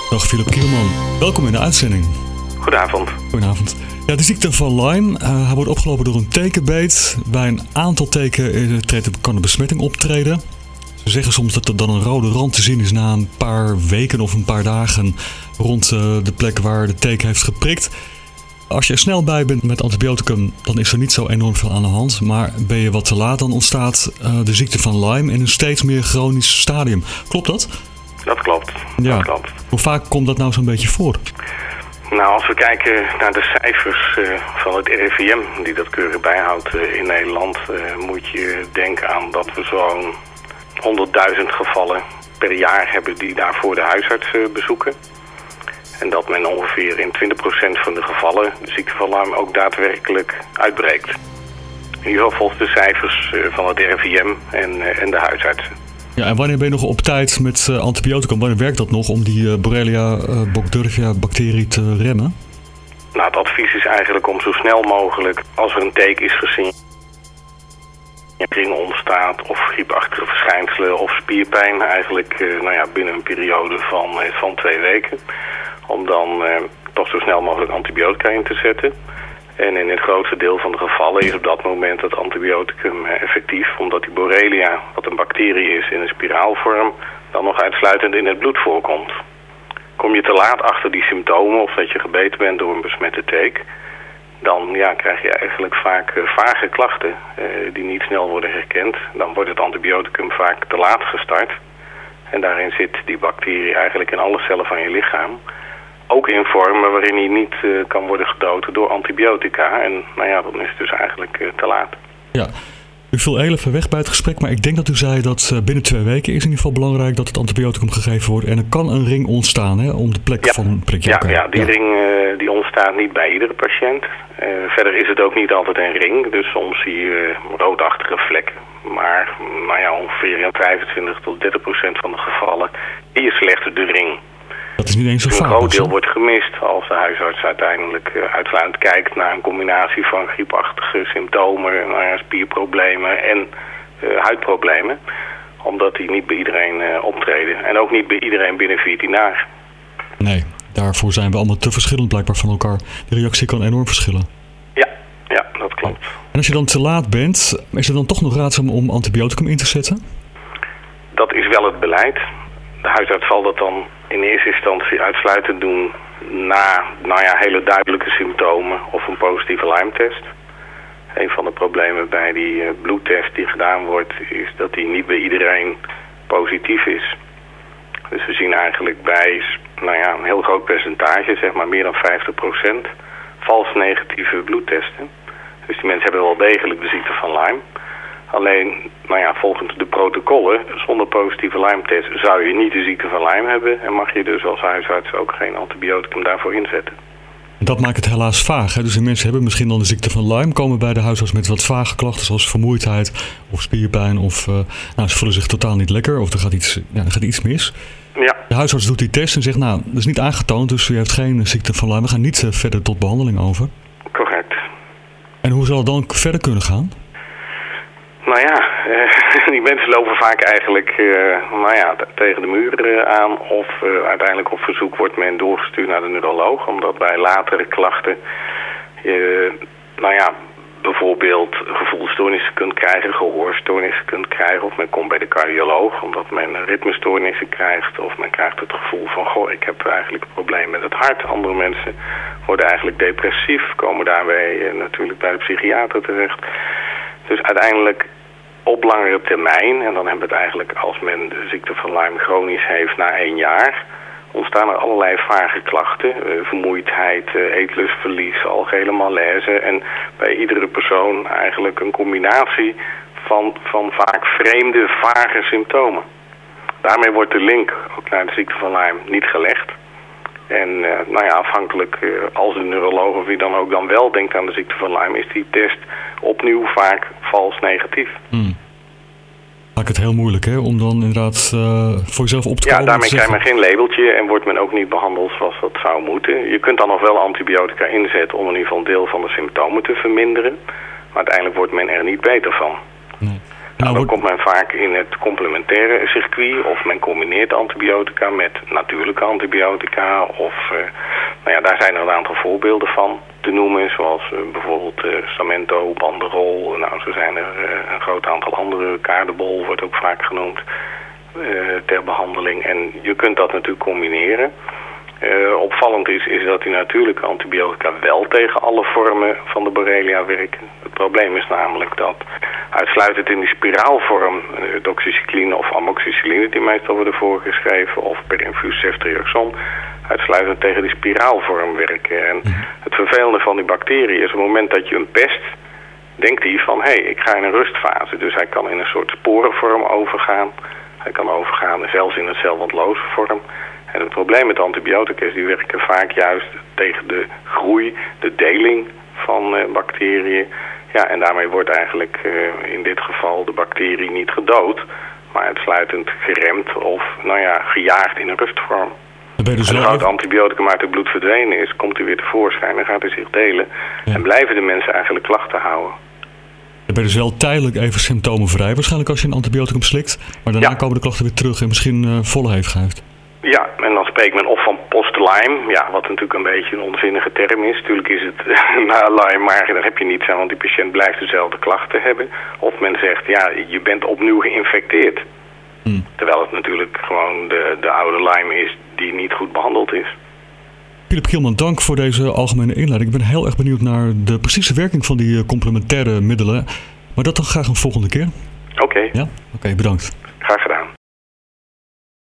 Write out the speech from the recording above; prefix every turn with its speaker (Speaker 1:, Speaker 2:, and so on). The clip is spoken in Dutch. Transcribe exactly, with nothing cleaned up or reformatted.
Speaker 1: Dag Philip Kierman, welkom in de uitzending.
Speaker 2: Goedenavond.
Speaker 1: Goedenavond. Ja, de ziekte van Lyme, uh, hij wordt opgelopen door een tekenbeet. Bij een aantal teken treedt, kan een besmetting optreden. Ze zeggen soms dat er dan een rode rand te zien is na een paar weken of een paar dagen rond uh, de plek waar de teken heeft geprikt. Als je er snel bij bent met antibioticum, dan is er niet zo enorm veel aan de hand. Maar ben je wat te laat, dan ontstaat uh, de ziekte van Lyme in een steeds meer chronisch stadium. Klopt dat?
Speaker 2: Dat klopt.
Speaker 1: Ja.
Speaker 2: Dat klopt.
Speaker 1: Hoe vaak komt dat nou zo'n beetje voor?
Speaker 2: Nou, als we kijken naar de cijfers uh, van het R I V M, die dat keurig bijhoudt uh, in Nederland, uh, moet je denken aan dat we zo'n honderdduizend gevallen per jaar hebben die daarvoor de huisarts uh, bezoeken. En dat men ongeveer in twintig procent van de gevallen de ziekte van Lyme ook daadwerkelijk uitbreekt. In ieder geval volgens de cijfers uh, van het R I V M en, uh, en de huisartsen.
Speaker 1: Ja, en wanneer ben je nog op tijd met uh, antibioticum? Wanneer werkt dat nog om die uh, Borrelia uh, burgdorfia bacterie te remmen?
Speaker 2: Nou, het advies is eigenlijk om zo snel mogelijk, als er een teken is gezien, ring ontstaat of griepachtige verschijnselen of spierpijn, eigenlijk uh, nou ja, binnen een periode van, uh, van twee weken, om dan uh, toch zo snel mogelijk antibiotica in te zetten. En in het grootste deel van de gevallen is op dat moment het antibioticum effectief, omdat die Borrelia, wat een bacterie is in een spiraalvorm, dan nog uitsluitend in het bloed voorkomt. Kom je te laat achter die symptomen of dat je gebeten bent door een besmette teek, dan ja, krijg je eigenlijk vaak uh, vage klachten uh, die niet snel worden herkend. Dan wordt het antibioticum vaak te laat gestart. En daarin zit die bacterie eigenlijk in alle cellen van je lichaam. Ook in vormen waarin hij niet uh, kan worden gedood door antibiotica. En nou ja, dan is het dus eigenlijk uh, te laat.
Speaker 1: Ja, u viel heel even weg bij het gesprek, maar ik denk dat u zei dat uh, binnen twee weken is in ieder geval belangrijk dat het antibioticum gegeven wordt. En er kan een ring ontstaan, hè, om de plek
Speaker 2: ja.
Speaker 1: van een prikje.
Speaker 2: Ja, ja, die ja. ring uh, die ontstaat niet bij iedere patiënt. Uh, verder is het ook niet altijd een ring, dus soms zie je uh, roodachtige vlekken. Maar nou ja, ongeveer in vijfentwintig tot dertig procent van de gevallen is slechts de ring.
Speaker 1: Dat is niet eens zo vaak.
Speaker 2: Een groot deel wordt gemist als de huisarts uiteindelijk uh, uitsluitend kijkt naar een combinatie van griepachtige symptomen, nou ja, spierproblemen en uh, huidproblemen. Omdat die niet bij iedereen uh, optreden. En ook niet bij iedereen binnen veertien dagen.
Speaker 1: Nee, daarvoor zijn we allemaal te verschillend blijkbaar van elkaar. De reactie kan enorm verschillen.
Speaker 2: Ja, ja, dat klopt.
Speaker 1: En als je dan te laat bent, is het dan toch nog raadzaam om antibioticum in te zetten?
Speaker 2: Dat is wel het beleid. De huisarts zal dat dan in eerste instantie uitsluitend doen na nou ja, hele duidelijke symptomen of een positieve Lyme-test. Een van de problemen bij die uh, bloedtest die gedaan wordt is dat die niet bij iedereen positief is. Dus we zien eigenlijk bij nou ja, een heel groot percentage, zeg maar meer dan vijftig procent, vals negatieve bloedtesten. Dus die mensen hebben wel degelijk de ziekte van Lyme. Alleen, nou ja, volgens de protocollen, zonder positieve Lyme-test zou je niet de ziekte van Lyme hebben. En mag je dus als huisarts ook geen antibioticum daarvoor inzetten.
Speaker 1: Dat maakt het helaas vaag. Hè? Dus de mensen hebben misschien dan de ziekte van Lyme, komen bij de huisarts met wat vage klachten zoals vermoeidheid of spierpijn. Of uh, nou, ze voelen zich totaal niet lekker of er gaat iets, ja, er gaat iets mis.
Speaker 2: Ja.
Speaker 1: De huisarts doet die test en zegt, nou, dat is niet aangetoond, dus u heeft geen ziekte van Lyme. We gaan niet uh, verder tot behandeling over.
Speaker 2: Correct.
Speaker 1: En hoe zal het dan verder kunnen gaan?
Speaker 2: Nou ja, uh, die mensen lopen vaak eigenlijk uh, nou ja, tegen de muur uh, aan. Of uh, uiteindelijk op verzoek wordt men doorgestuurd naar de neuroloog. Omdat bij latere klachten je nou ja, bijvoorbeeld gevoelstoornissen kunt krijgen, gehoorstoornissen kunt krijgen. Of men komt bij de cardioloog omdat men ritmestoornissen krijgt. Of men krijgt het gevoel van, goh, ik heb eigenlijk een probleem met het hart. Andere mensen worden eigenlijk depressief, komen daarbij uh, natuurlijk bij de psychiater terecht. Dus uiteindelijk op langere termijn, en dan hebben we het eigenlijk als men de ziekte van Lyme chronisch heeft na één jaar, ontstaan er allerlei vage klachten. Uh, vermoeidheid, uh, eetlustverlies, algehele malaise. En bij iedere persoon eigenlijk een combinatie van, van vaak vreemde, vage symptomen. Daarmee wordt de link ook naar de ziekte van Lyme niet gelegd. En uh, nou ja, afhankelijk uh, als de neuroloog of wie dan ook dan wel denkt aan de ziekte van Lyme, is die test opnieuw vaak vals negatief.
Speaker 1: Hmm. Maakt het heel moeilijk, hè, om dan inderdaad uh, voor jezelf op te
Speaker 2: ja,
Speaker 1: komen.
Speaker 2: Ja, daarmee krijgt men geen labeltje en wordt men ook niet behandeld zoals dat zou moeten. Je kunt dan nog wel antibiotica inzetten om in ieder geval een deel van de symptomen te verminderen. Maar uiteindelijk wordt men er niet beter van.
Speaker 1: Nee.
Speaker 2: Nou, dan komt men vaak in het complementaire circuit of men combineert antibiotica met natuurlijke antibiotica. Of, uh, nou ja, daar zijn er een aantal voorbeelden van te noemen, zoals uh, bijvoorbeeld uh, Samento, Banderol. Nou, zo zijn er uh, een groot aantal andere, Kaardebol wordt ook vaak genoemd, uh, ter behandeling. En je kunt dat natuurlijk combineren. Uh, opvallend is, is dat die natuurlijke antibiotica wel tegen alle vormen van de Borrelia werken. Het probleem is namelijk dat uitsluitend in die spiraalvorm, uh, doxycycline of amoxicilline die meestal worden voorgeschreven, of per infuus ceftriaxon, uitsluitend tegen die spiraalvorm werken. En het vervelende van die bacterie is op het moment dat je hem pest, denkt hij van, hé, hey, ik ga in een rustfase. Dus hij kan in een soort sporenvorm overgaan. Hij kan overgaan zelfs in een celwandloze vorm. En het probleem met antibiotica is, die werken vaak juist tegen de groei, de deling van uh, bacteriën. Ja, en daarmee wordt eigenlijk uh, in dit geval de bacterie niet gedood, maar uitsluitend geremd of, nou ja, gejaagd in een rustvorm. Dus en als het antibioticum uit het bloed verdwenen is, komt hij weer tevoorschijn en gaat hij zich delen. Ja. En blijven de mensen eigenlijk klachten houden.
Speaker 1: Dan ben je dus wel tijdelijk even symptomenvrij waarschijnlijk als je een antibioticum slikt. Maar daarna ja. komen de klachten weer terug en misschien uh, volle heeft.
Speaker 2: Ja, en dan spreekt men of van post-Lyme, ja, wat natuurlijk een beetje een onzinnige term is. Natuurlijk is het na Lyme, maar daar heb je niets aan, want die patiënt blijft dezelfde klachten hebben. Of men zegt, ja, je bent opnieuw geïnfecteerd. Hmm. Terwijl het natuurlijk gewoon de, de oude Lyme is die niet goed behandeld is.
Speaker 1: Philip Gielman, dank voor deze algemene inleiding. Ik ben heel erg benieuwd naar de precieze werking van die complementaire middelen. Maar dat dan graag een volgende keer.
Speaker 2: Oké. Okay.
Speaker 1: Ja? Oké, okay, bedankt.
Speaker 2: Graag gedaan.